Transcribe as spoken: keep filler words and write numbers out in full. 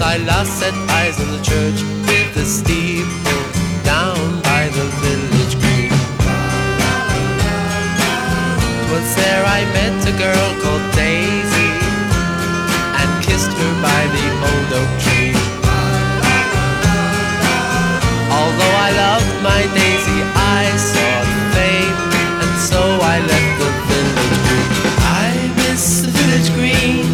I last set eyes on the church with the steeple down